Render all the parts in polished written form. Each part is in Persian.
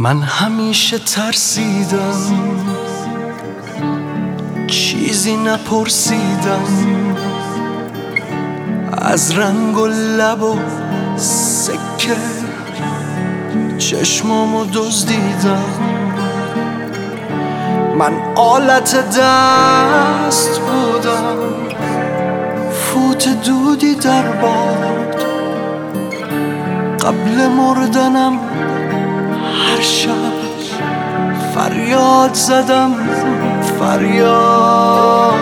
من همیشه ترسیدم، چیزی نپرسیدم، از رنگ و لب و سکه چشمامو دزدیدم. من آلت دست بودم، فوت دودی در باد. قبل مردنم هر شب فریاد زدم، فریاد.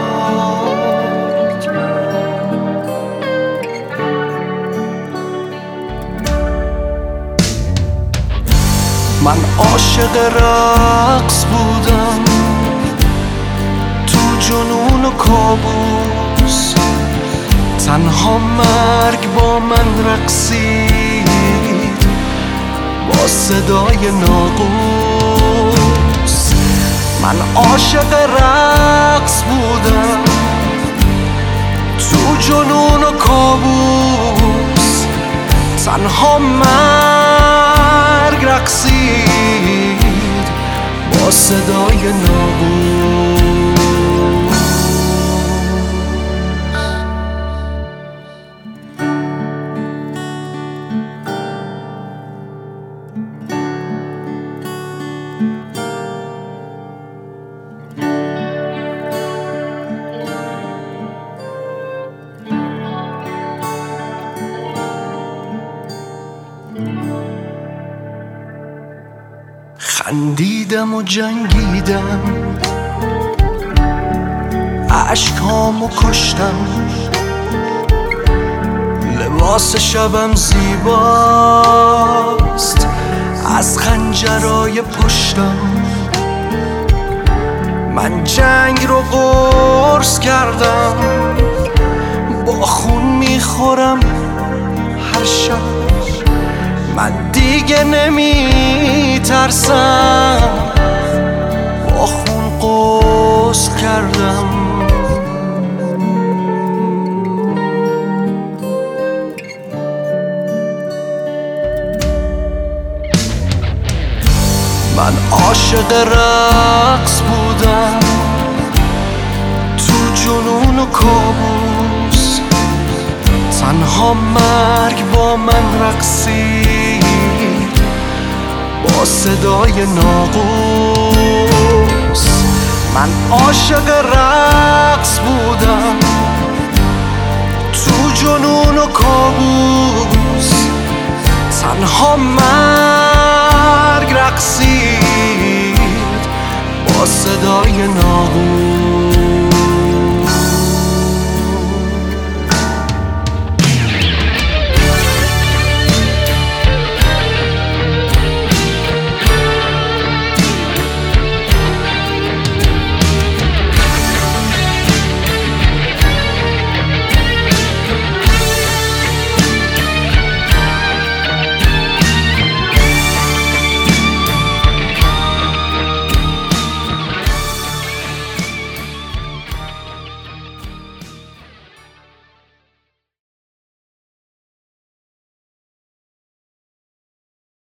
من عاشق رقص بودم، تو جنون و کابوس. تنها مرگ با من رقصید با صدای ناقوس. من عاشق رقص بودم، تو جنون و کابوس. تنها مرگ رقصید با صدای ناقوس. خندیدم و جنگیدم، اشکامو کشتم. لباس شبم زیباست از خنجرای پشتم. من جنگ رو قرص کردم، با خون میخورم هر شب. من دیگه نمی ترسم، با خون غسل کردم. من عاشق رقص بودم، تو جنون و کابوس. تنها مرگ با من رقصید با صدای ناقوس. من عاشق رقص بودم، تو جنون و کابوس. تنها مرگ رقصید با صدای ناقوس.